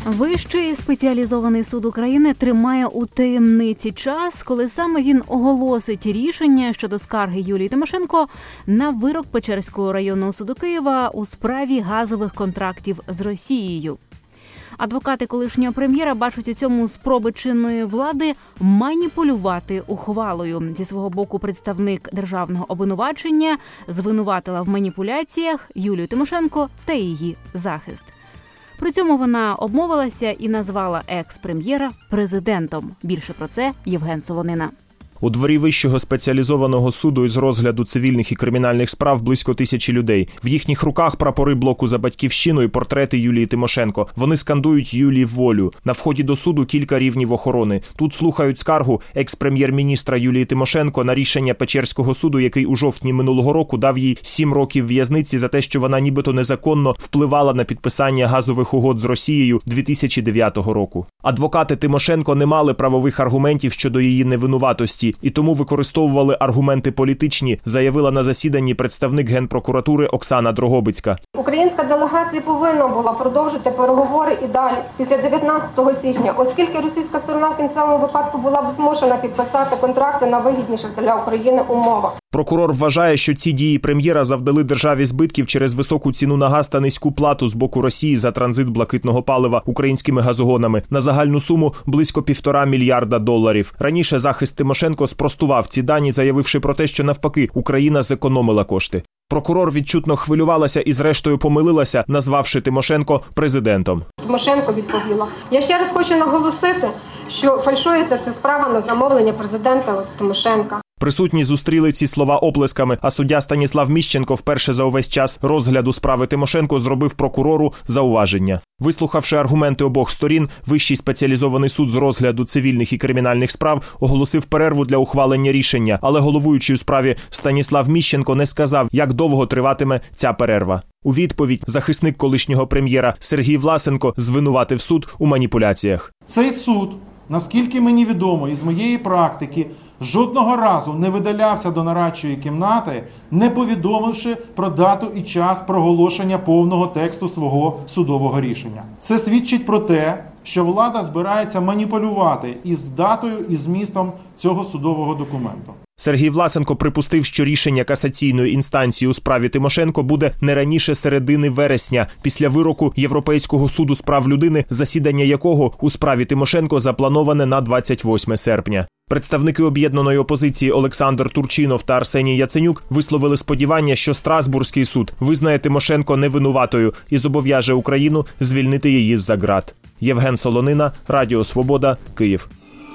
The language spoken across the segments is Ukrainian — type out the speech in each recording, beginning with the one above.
Вищий спеціалізований суд України тримає у таємниці час, коли саме він оголосить рішення щодо скарги Юлії Тимошенко на вирок Печерського районного суду Києва у справі газових контрактів з Росією. Адвокати колишнього прем'єра бачать у цьому спроби чинної влади маніпулювати ухвалою. Зі свого боку представник державного обвинувачення звинуватила в маніпуляціях Юлію Тимошенко та її захист. При цьому вона обмовилася і назвала екс-прем'єра президентом. Більше про це Євген Солонина. У дворі Вищого спеціалізованого суду із розгляду цивільних і кримінальних справ близько 1000 людей. В їхніх руках прапори блоку «За батьківщину» і портрети Юлії Тимошенко. Вони скандують «Юлі волю». На вході до суду кілька рівнів охорони. Тут слухають скаргу екс-прем'єр-міністра Юлії Тимошенко на рішення Печерського суду, який у жовтні минулого року дав їй 7 років в'язниці за те, що вона нібито незаконно впливала на підписання газових угод з Росією 2009 року. Адвокати Тимошенко не мали правових аргументів щодо її невинуватості і тому використовували аргументи політичні, заявила на засіданні представник Генпрокуратури Оксана Дрогобицька. Українська делегація повинна була продовжити переговори і далі, після 19 січня, оскільки російська сторона в кінцевому випадку була б змушена підписати контракти на вигідніших для України умовах. Прокурор вважає, що ці дії прем'єра завдали державі збитків через високу ціну на газ та низьку плату з боку Росії за транзит блакитного палива українськими газогонами на загальну суму близько $1,5 мільярда. Раніше захист Тимошенко спростував ці дані, заявивши про те, що навпаки Україна зекономила кошти. Прокурор відчутно хвилювалася і зрештою помилилася, назвавши Тимошенко президентом. Тимошенко відповіла: "Я ще раз хочу наголосити, що фальшується ця справа на замовлення президента Тимошенка". Присутні зустріли ці слова оплесками, а суддя Станіслав Міщенко вперше за увесь час розгляду справи Тимошенко зробив прокурору зауваження. Вислухавши аргументи обох сторін, Вищий спеціалізований суд з розгляду цивільних і кримінальних справ оголосив перерву для ухвалення рішення, але головуючий у справі Станіслав Міщенко не сказав, як довго триватиме ця перерва. У відповідь захисник колишнього прем'єра Сергій Власенко звинуватив суд у маніпуляціях. Цей суд, наскільки мені відомо із моєї практики, жодного разу не видалявся до нарадчої кімнати, не повідомивши про дату і час проголошення повного тексту свого судового рішення. Це свідчить про те, що влада збирається маніпулювати із датою і змістом цього судового документу. Сергій Власенко припустив, що рішення касаційної інстанції у справі Тимошенко буде не раніше середини вересня, після вироку Європейського суду з прав людини, засідання якого у справі Тимошенко заплановане на 28 серпня. Представники об'єднаної опозиції Олександр Турчинов та Арсеній Яценюк висловили сподівання, що Страсбурзький суд визнає Тимошенко невинуватою і зобов'яже Україну звільнити її з-за ґрат. Євген Солонина, Радіо Свобода, Київ.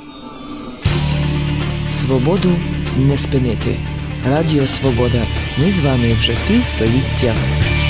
Свободу не спинити. Радіо Свобода. Ми з вами вже півстоліття.